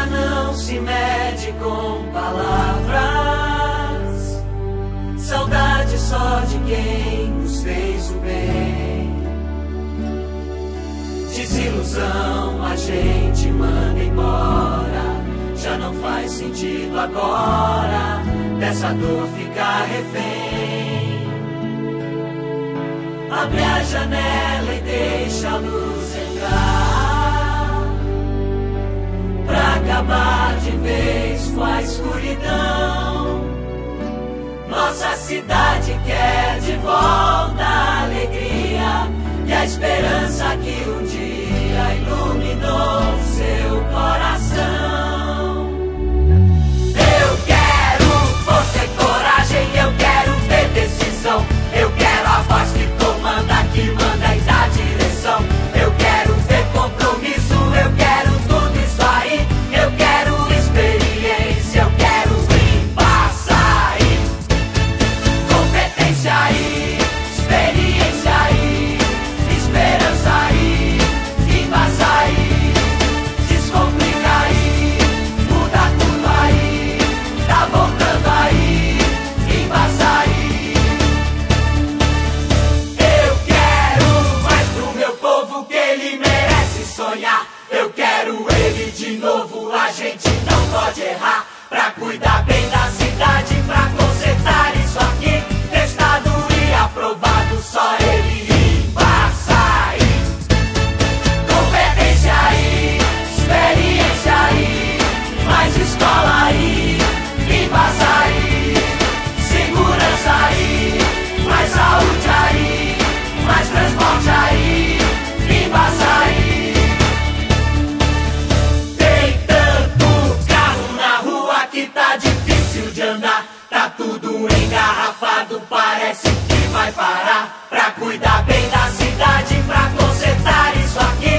não se mede com palavras. Saudade só de quem nos fez o bem. Desilusão a gente manda embora. Já não faz sentido agora dessa dor ficar refém. Abre a janela e deixa a luz entrar, pra acabar de vez com a escuridão. Nossa cidade quer de volta a alegria e a esperança que um dia iluminou seu coração. Eu quero força e coragem, eu quero ter decisão. Eu quero a voz que comanda, que manda e dá direção. Eu quero ver compromisso, eu quero tudo isso aí. Eu quero experiência, eu quero embaçar aí. Competência aí, experiência aí, esperança aí, embaçar aí. Descomplica aí, muda tudo aí, tá voltando aí, embaçar aí. Eu quero mais pro meu povo, que ele merece sonhar. Eu quero ele de novo, a gente não pode errar. Pra cuidar bem da cidade, pra consertar isso aqui. Testado e aprovado, só ele embaçar aí. Competência aí, experiência aí, mais escola aí, embaçar aí. Segurança aí, mais saúde aí, mais transporte aí, embaçar aí. Tem tanto carro na rua que tá difícil de andar. Tá tudo engarrafado, parece que vai parar. Pra cuidar bem da cidade, pra consertar isso aqui.